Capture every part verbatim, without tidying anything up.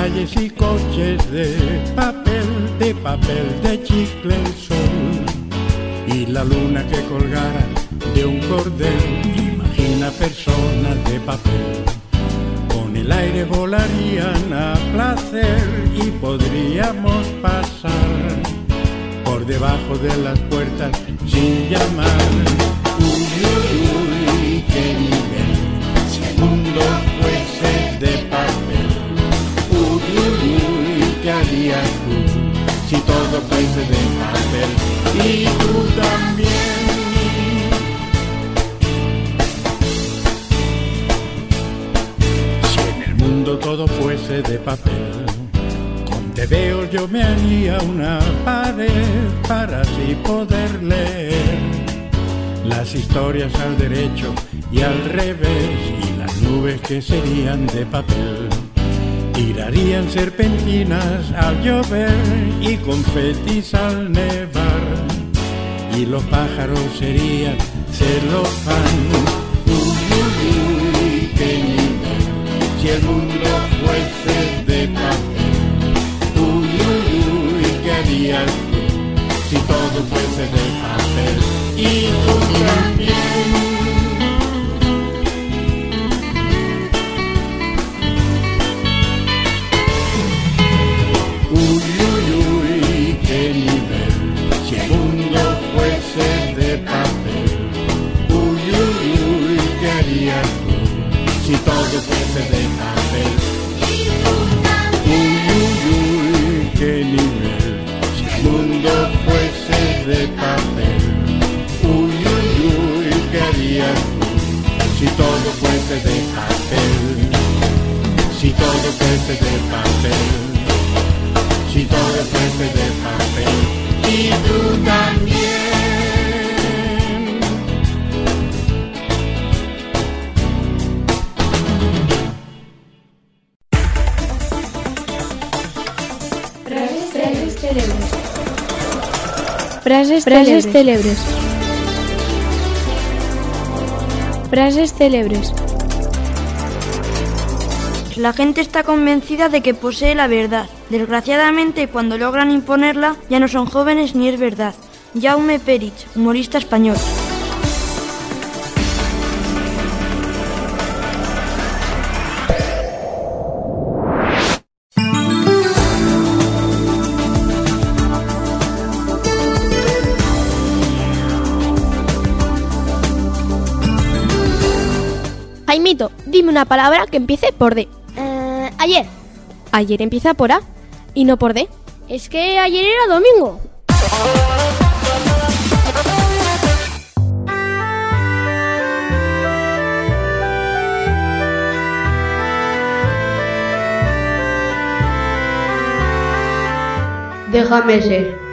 calles y coches de papel, de papel, de chicle el sol. Y la luna que colgara de un cordel, imagina personas de papel. Con el aire volarían a placer y podríamos pasar por debajo de las puertas sin llamar. Uy, uy, uy, qué nivel, si el mundo fuese de papel. Uy, uy, uy, ¿qué harías tú si todo fuese de papel? Y tú también. Si en el mundo todo fuese de papel, con tebeos yo me haría una pared para así poder leer las historias al derecho y al revés, y las nubes que serían de papel tirarían serpentinas al llover y confetis al nevar, y los pájaros serían celofán. Uy, uy, uy, qué nivel, si el mundo fuese de papel. Uy, uy, uy, ¿qué harías tú si todo fuese de papel? Y tú también. Uy, uy, uy, qué nivel, si el mundo fuese de papel. Uy, uy, uy, ¿qué harías tú si todo fuese de papel? Uy, uy, uy, qué nivel, si el mundo fuese de papel. Uy, uy, uy, ¿qué harías tú si todo fuese de papel? Si todo fuese de papel. Si todo fuese de papel, y tú también. Frases célebres. Frases Frases célebres. Frases célebres. La gente está convencida de que posee la verdad. Desgraciadamente, cuando logran imponerla, ya no son jóvenes ni es verdad. Jaume Perich, humorista español. Jaimito, dime una palabra que empiece por D. Eh, ayer. Ayer empieza por A y no por D. Es que ayer era domingo. Déjame ser.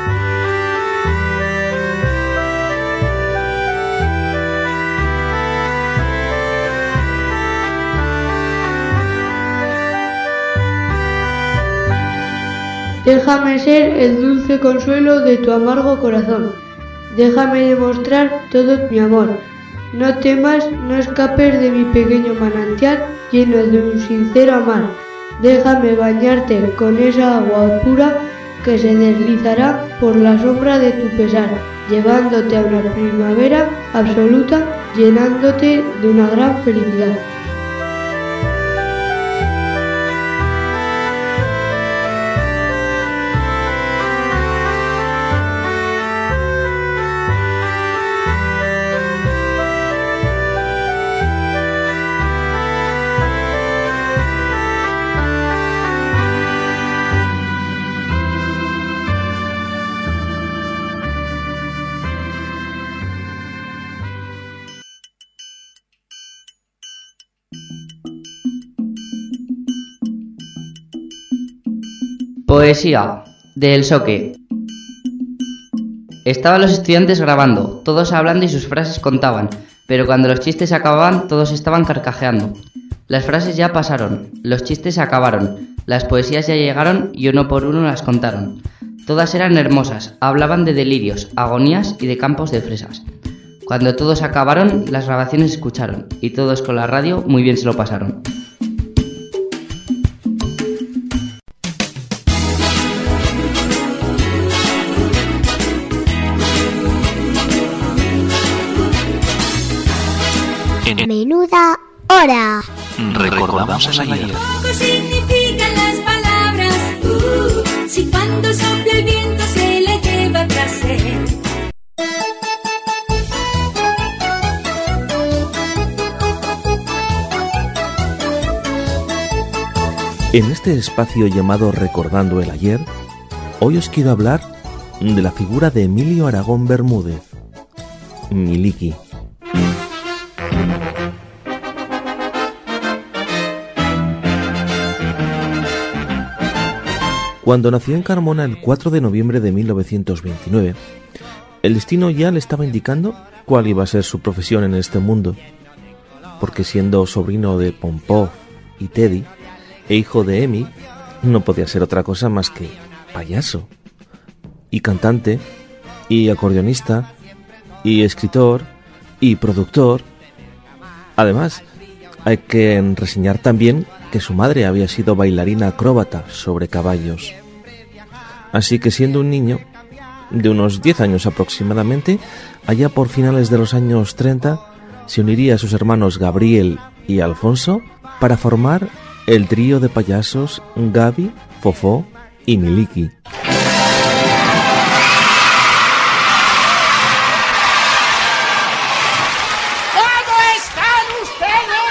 Déjame ser el dulce consuelo de tu amargo corazón. Déjame demostrar todo mi amor. No temas, no escapes de mi pequeño manantial lleno de un sincero amar. Déjame bañarte con esa agua pura que se deslizará por la sombra de tu pesar, llevándote a una primavera absoluta, llenándote de una gran felicidad. Poesía, de El Soque. Estaban los estudiantes grabando, todos hablando y sus frases contaban, pero cuando los chistes acababan, todos estaban carcajeando. Las frases ya pasaron, los chistes se acabaron, las poesías ya llegaron y uno por uno las contaron. Todas eran hermosas, hablaban de delirios, agonías y de campos de fresas. Cuando todos acabaron, las grabaciones se escucharon, y todos con la radio muy bien se lo pasaron. Menuda hora. Recordamos el ayer. Poco significan las palabras, uh, si cuando sopla el viento se le lleva tras él. En este espacio llamado Recordando el ayer, hoy os quiero hablar de la figura de Emilio Aragón Bermúdez, Miliki. Cuando nació en Carmona el cuatro de noviembre de mil novecientos veintinueve, el destino ya le estaba indicando cuál iba a ser su profesión en este mundo, porque siendo sobrino de Pompó y Teddy, e hijo de Emi, no podía ser otra cosa más que payaso, y cantante, y acordeonista, y escritor, y productor. Además, hay que reseñar también que su madre había sido bailarina acróbata sobre caballos. Así que siendo un niño, de unos diez años aproximadamente, allá por finales de los años treinta, se uniría a sus hermanos Gabriel y Alfonso para formar el trío de payasos Gabi, Fofó y Miliki. ¿Cómo están ustedes?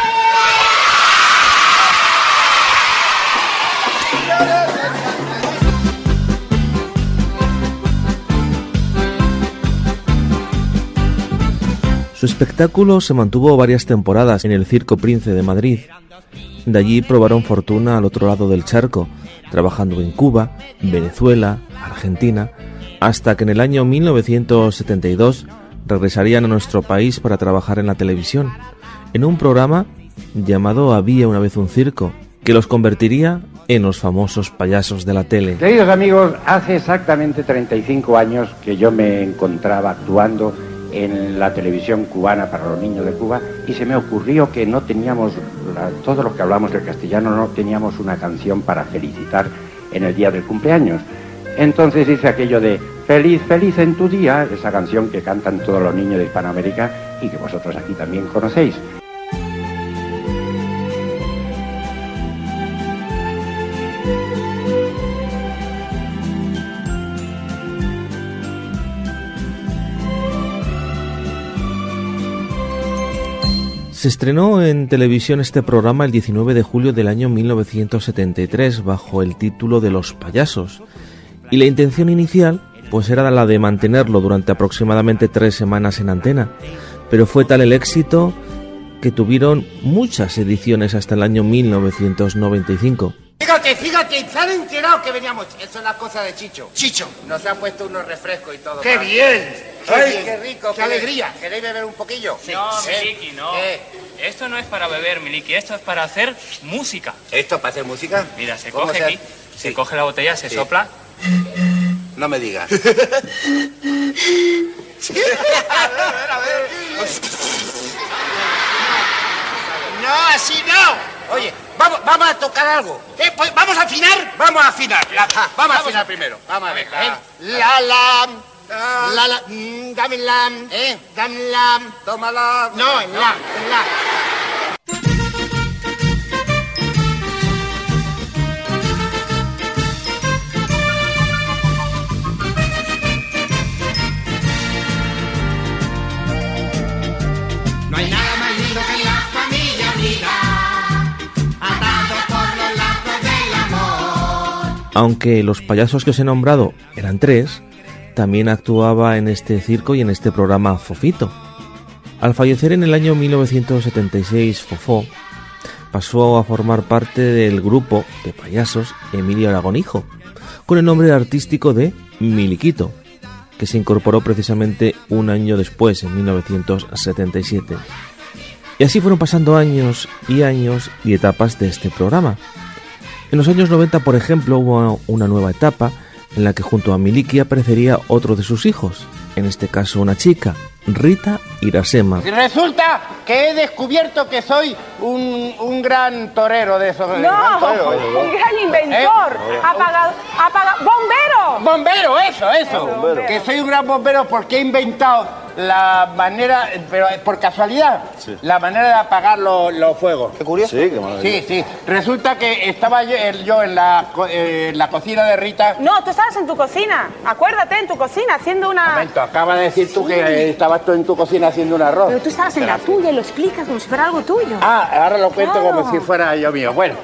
Su espectáculo se mantuvo varias temporadas en el Circo Prince de Madrid. De allí probaron fortuna al otro lado del charco, trabajando en Cuba, Venezuela, Argentina, hasta que en el año mil novecientos setenta y dos regresarían a nuestro país para trabajar en la televisión, en un programa llamado Había una vez un circo, que los convertiría en los famosos payasos de la tele. Queridos amigos, hace exactamente treinta y cinco años que yo me encontraba actuando en la televisión cubana para los niños de Cuba y se me ocurrió que no teníamos, la, todos los que hablamos el castellano no teníamos una canción para felicitar en el día del cumpleaños. Entonces hice aquello de Feliz, feliz en tu día, esa canción que cantan todos los niños de Hispanoamérica y que vosotros aquí también conocéis. Se estrenó en televisión este programa el diecinueve de julio del año mil novecientos setenta y tres bajo el título de Los Payasos, y la intención inicial pues era la de mantenerlo durante aproximadamente tres semanas en antena, pero fue tal el éxito que tuvieron muchas ediciones hasta el año mil novecientos noventa y cinco. Fíjate, fíjate, se han enterado que veníamos. Eso es la cosa de Chicho. Chicho. Nos han puesto unos refrescos y todo. ¡Qué bien! ¡Qué, Ay, bien. Qué rico! ¡Qué alegría! ¿Queréis beber un poquillo? Sí. No, ¿Eh? Miliki, no. ¿Eh? Esto no es para beber, Miliki. Esto es para hacer música. ¿Esto para hacer música? Mira, se coge se aquí, sí. se coge la botella, se sí. sopla. No me digas. Sí. A ver, a ver. No, así no. Oye, vamos, vamos a tocar algo. ¿Eh? Pues, ¿Vamos a afinar? Vamos a afinar. La, vamos, vamos a afinar a... primero. Vamos a ver. ¿Eh? La, la, la, la, mm, dame la, ¿eh? Dame la. Tómala. No, en la, en la. No hay nada más lindo que la familia unida. Aunque los payasos que os he nombrado eran tres, también actuaba en este circo y en este programa Fofito. Al fallecer en el año mil novecientos setenta y seis, Fofó pasó a formar parte del grupo de payasos Emilio Aragón Hijo, con el nombre artístico de Miliquito, que se incorporó precisamente un año después, en mil novecientos setenta y siete. Y así fueron pasando años y años y etapas de este programa. En los años noventa, por ejemplo, hubo una nueva etapa en la que junto a Miliki aparecería otro de sus hijos, en este caso una chica, Rita Irasema. Y resulta que he descubierto que soy un, un gran torero de esos. No, torero, un gran inventor. ¿Eh? Apagado, apagado, bombero. Bombero, eso, eso. Bombero. Que soy un gran bombero porque he inventado la manera, pero por casualidad, sí. la manera de apagar los, los fuegos. Qué curioso. Sí, qué maravilla. Sí, sí. Resulta que estaba yo, yo en, la, eh, en la cocina de Rita. No, tú estabas en tu cocina. Acuérdate, en tu cocina, haciendo una... Un momento, acaba de decir sí. tú que estabas tú en tu cocina haciendo un arroz. Pero tú estabas en la tuya y lo explicas como si fuera algo tuyo. Ah, ahora lo cuento claro. como si fuera yo mío. Bueno.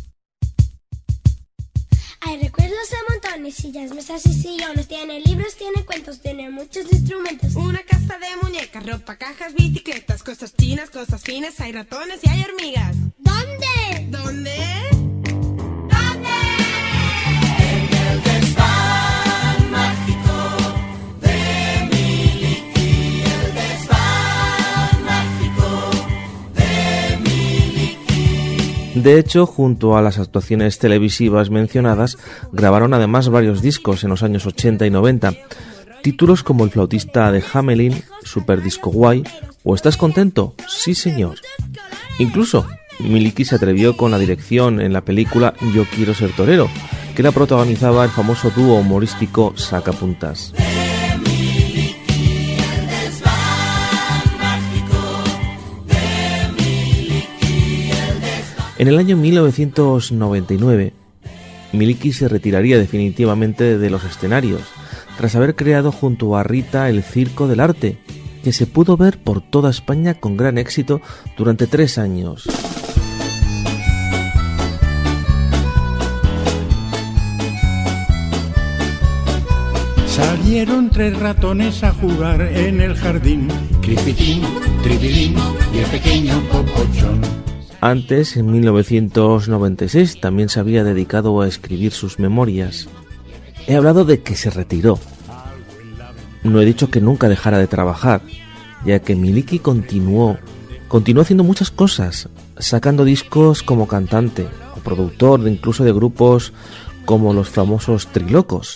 Hay recuerdos a montones, sillas, mesas y sillones. Tiene libros, tiene cuentos, tiene muchos instrumentos. Una casa de muñecas, ropa, cajas, bicicletas, cosas chinas, cosas finas, hay ratones y hay hormigas. ¿Dónde? ¿Dónde? ¿Dónde? En el desván mágico de Miliki, el desván mágico de Miliki. De hecho, junto a las actuaciones televisivas mencionadas, grabaron además varios discos en los años ochenta y noventa. Títulos como El flautista de Hamelin, Super Disco Guay o ¿Estás contento? Sí, señor. Incluso, Miliki se atrevió con la dirección en la película Yo quiero ser torero, que la protagonizaba el famoso dúo humorístico Sacapuntas. En el año mil novecientos noventa y nueve, Miliki se retiraría definitivamente de los escenarios, tras haber creado junto a Rita el Circo del Arte, que se pudo ver por toda España con gran éxito durante tres años. Salieron tres ratones a jugar en el jardín, Cripitín, Tribilín y el pequeño Popochón. Antes, en mil novecientos noventa y seis, también se había dedicado a escribir sus memorias. He hablado de que se retiró. No he dicho que nunca dejara de trabajar, ya que Miliki continuó, continuó haciendo muchas cosas, sacando discos como cantante o productor de incluso de grupos como los famosos Trilocos.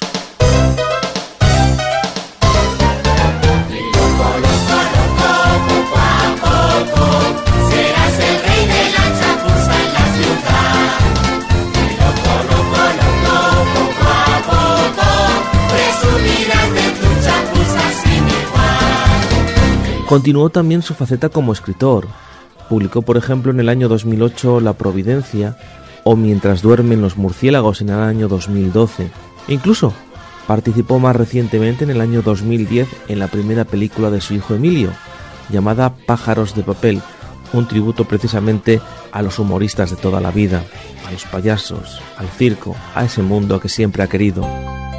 Continuó también su faceta como escritor. Publicó, por ejemplo, en el año dos mil ocho La Providencia o Mientras duermen los murciélagos en el año dos mil doce. Incluso participó más recientemente en el año dos mil diez en la primera película de su hijo Emilio, llamada Pájaros de papel, un tributo precisamente a los humoristas de toda la vida, a los payasos, al circo, a ese mundo que siempre ha querido.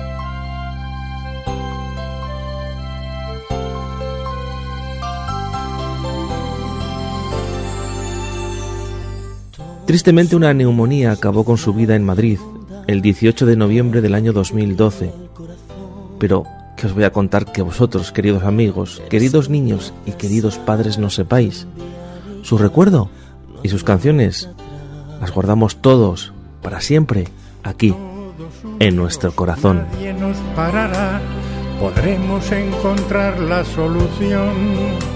Tristemente, una neumonía acabó con su vida en Madrid el dieciocho de noviembre del año dos mil doce. Pero, ¿qué os voy a contar que vosotros, queridos amigos, queridos niños y queridos padres, no sepáis? Su recuerdo y sus canciones las guardamos todos, para siempre, aquí, en nuestro corazón. Nadie nos parará, podremos encontrar la solución.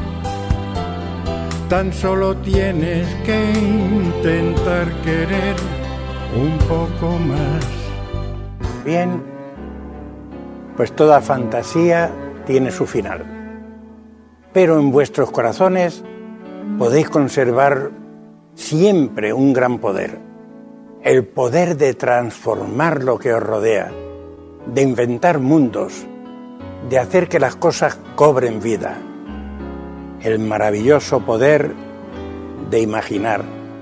Tan solo tienes que intentar querer un poco más. Bien, pues toda fantasía tiene su final. Pero en vuestros corazones podéis conservar siempre un gran poder. El poder de transformar lo que os rodea, de inventar mundos, de hacer que las cosas cobren vida. El maravilloso poder de imaginar.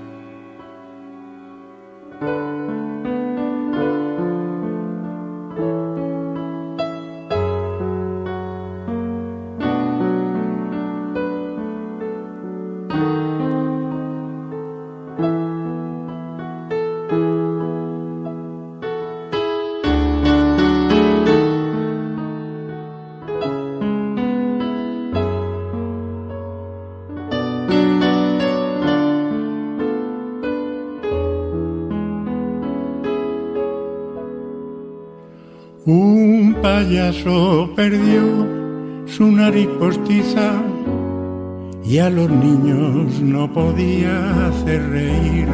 Un payaso perdió su nariz postiza y a los niños no podía hacer reír.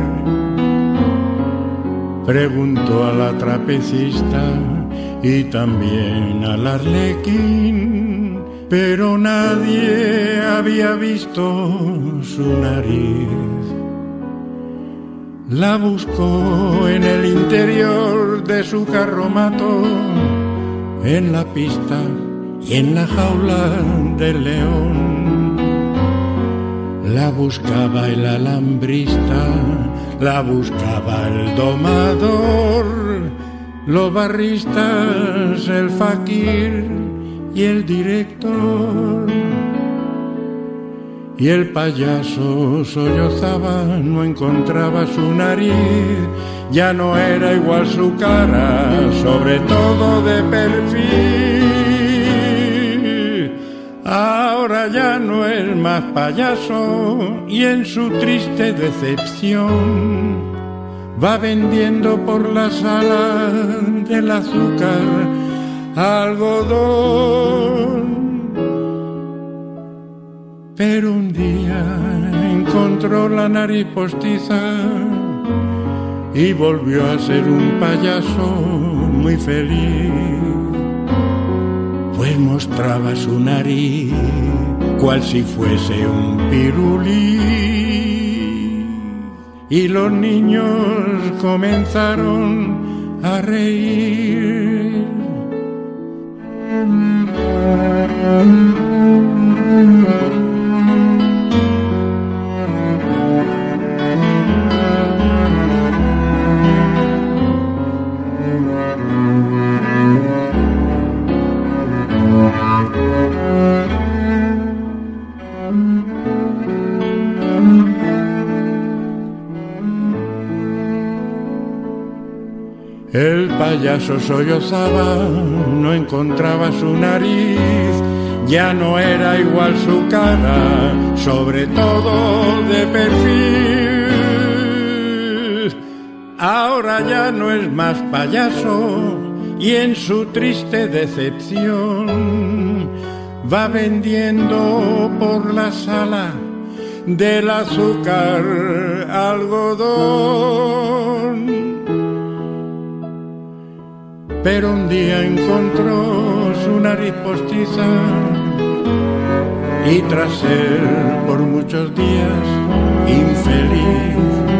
Preguntó a la trapecista y también al arlequín pero nadie había visto su nariz. La buscó en el interior de su carromato, en la pista y en la jaula del león. La buscaba el alambrista, la buscaba el domador, los barristas, el faquir y el director. Y el payaso sollozaba, no encontraba su nariz, ya no era igual su cara, sobre todo de perfil. Ahora ya no es más payaso y en su triste decepción va vendiendo por la sala del azúcar algodón. Pero un día encontró la nariz postiza y volvió a ser un payaso muy feliz, pues mostraba su nariz cual si fuese un pirulí. Y los niños comenzaron a reír. El payaso sollozaba, no encontraba su nariz, ya no era igual su cara, sobre todo de perfil. Ahora ya no es más payaso y en su triste decepción va vendiendo por la sala del azúcar algodón. Pero un día encontró su nariz postiza y tras ser por muchos días infeliz,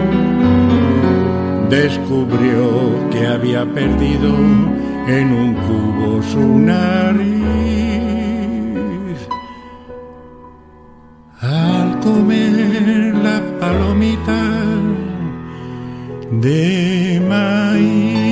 descubrió que había perdido en un cubo su nariz. Al comer la palomita de maíz.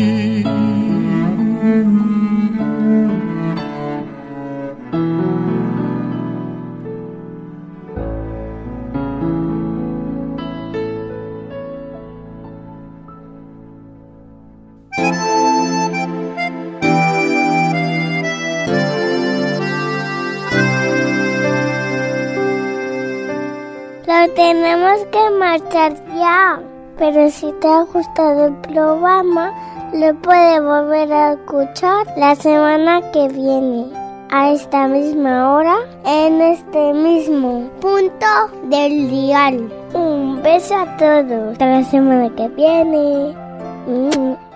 Lo tenemos que marchar ya. Pero si te ha gustado el programa, lo puedes volver a escuchar la semana que viene, a esta misma hora, en este mismo punto del dial. Un beso a todos. Hasta la semana que viene.